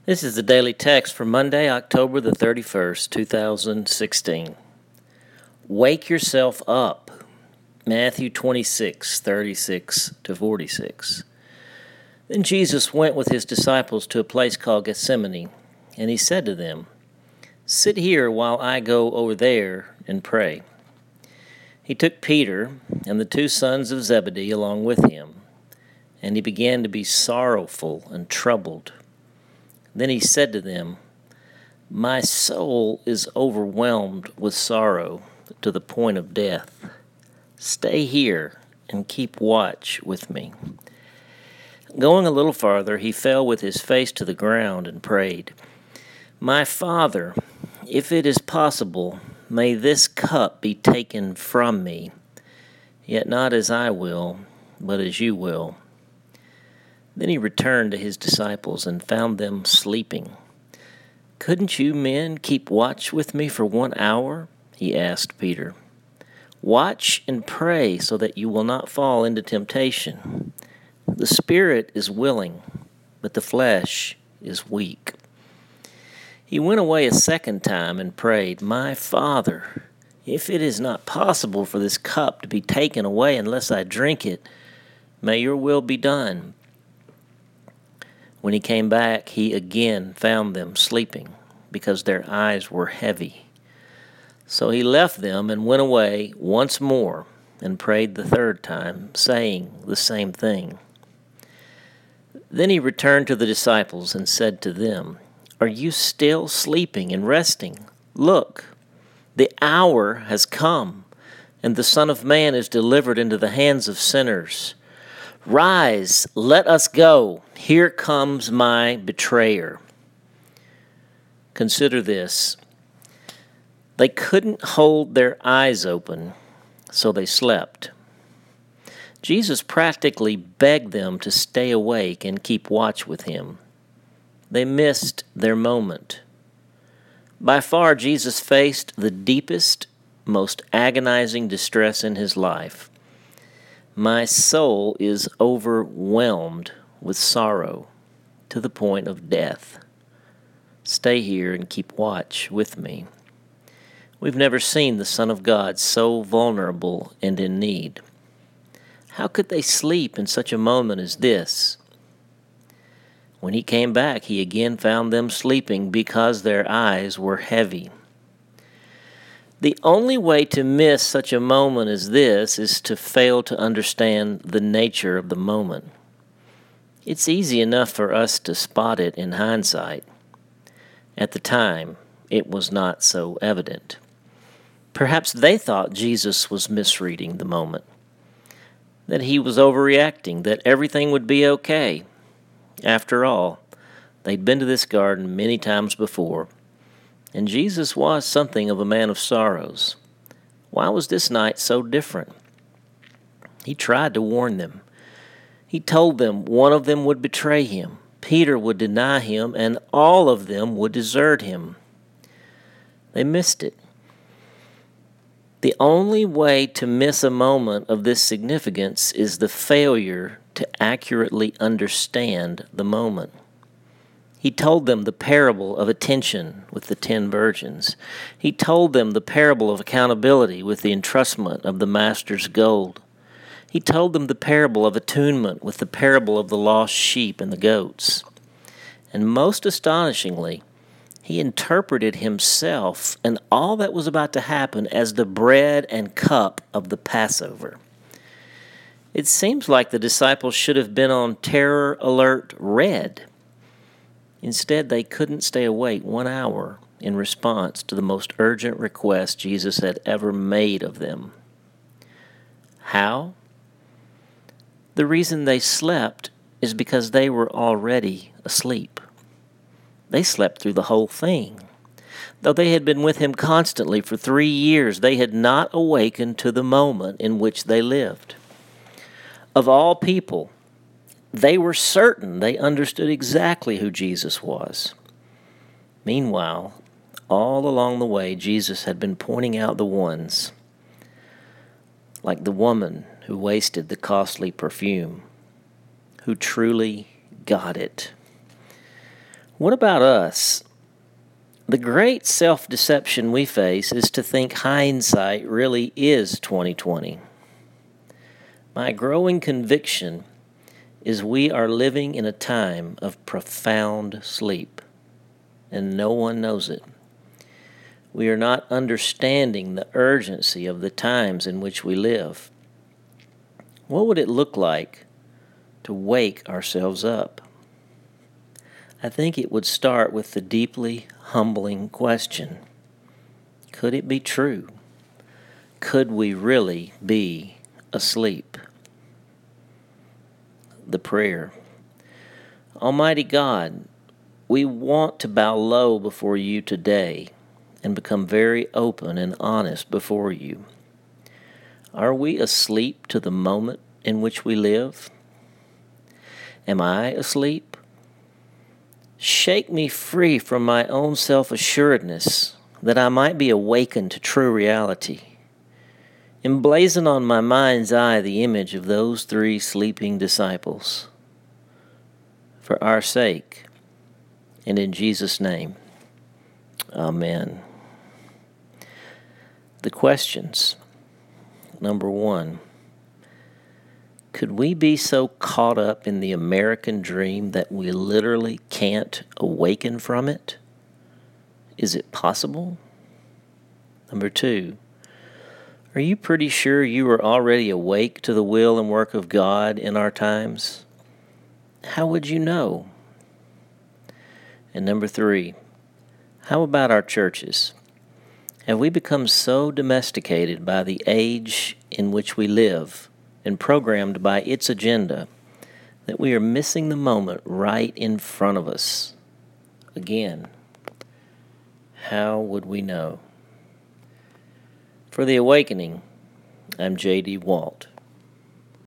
This is the daily text for Monday, October the 31st, 2016. Wake yourself up. Matthew 26:36-46. Then Jesus went with his disciples to a place called Gethsemane, and he said to them, "Sit here while I go over there and pray." He took Peter and the two sons of Zebedee along with him, and he began to be sorrowful and troubled. Then he said to them, "My soul is overwhelmed with sorrow to the point of death. Stay here and keep watch with me." Going a little farther, he fell with his face to the ground and prayed, "My Father, if it is possible, may this cup be taken from me, yet not as I will, but as you will." Then he returned to his disciples and found them sleeping. "Couldn't you men keep watch with me for 1 hour?" he asked Peter. "Watch and pray so that you will not fall into temptation. The spirit is willing, but the flesh is weak." He went away a second time and prayed, "My Father, if it is not possible for this cup to be taken away unless I drink it, may your will be done." When he came back, he again found them sleeping, because their eyes were heavy. So he left them and went away once more and prayed the third time, saying the same thing. Then he returned to the disciples and said to them, "Are you still sleeping and resting? Look, the hour has come, and the Son of Man is delivered into the hands of sinners. Rise, let us go. Here comes my betrayer." Consider this. They couldn't hold their eyes open, so they slept. Jesus practically begged them to stay awake and keep watch with him. They missed their moment. By far, Jesus faced the deepest, most agonizing distress in his life. "My soul is overwhelmed with sorrow to the point of death. Stay here and keep watch with me." We've never seen the Son of God so vulnerable and in need. How could they sleep in such a moment as this? When he came back, he again found them sleeping because their eyes were heavy. The only way to miss such a moment as this is to fail to understand the nature of the moment. It's easy enough for us to spot it in hindsight. At the time, it was not so evident. Perhaps they thought Jesus was misreading the moment, that he was overreacting, that everything would be okay. After all, they'd been to this garden many times before, and Jesus was something of a man of sorrows. Why was this night so different? He tried to warn them. He told them one of them would betray him, Peter would deny him, and all of them would desert him. They missed it. The only way to miss a moment of this significance is the failure to accurately understand the moment. He told them the parable of attention with the 10 virgins. He told them the parable of accountability with the entrustment of the master's gold. He told them the parable of attunement with the parable of the lost sheep and the goats. And most astonishingly, he interpreted himself and all that was about to happen as the bread and cup of the Passover. It seems like the disciples should have been on terror alert red. Instead, they couldn't stay awake 1 hour in response to the most urgent request Jesus had ever made of them. How? The reason they slept is because they were already asleep. They slept through the whole thing. Though they had been with him constantly for 3 years, they had not awakened to the moment in which they lived. Of all people, they were certain they understood exactly who Jesus was. Meanwhile, all along the way, Jesus had been pointing out the ones, like the woman who wasted the costly perfume, who truly got it. What about us? The great self-deception we face is to think hindsight really is 2020. My growing conviction is we are living in a time of profound sleep, and no one knows it. We are not understanding the urgency of the times in which we live. What would it look like to wake ourselves up? I think it would start with the deeply humbling question: could it be true? Could we really be asleep? The prayer. Almighty God, we want to bow low before you today and become very open and honest before you. Are we asleep to the moment in which we live? Am I asleep? Shake me free from my own self-assuredness, that I might be awakened to true reality. Emblazon on my mind's eye the image of those 3 sleeping disciples. For our sake, and in Jesus' name, amen. The questions. Number 1. Could we be so caught up in the American dream that we literally can't awaken from it? Is it possible? Number 2. Are you pretty sure you are already awake to the will and work of God in our times? How would you know? And number 3. How about our churches? Have we become so domesticated by the age in which we live and programmed by its agenda that we are missing the moment right in front of us? Again, how would we know? For The Awakening, I'm J.D. Walt.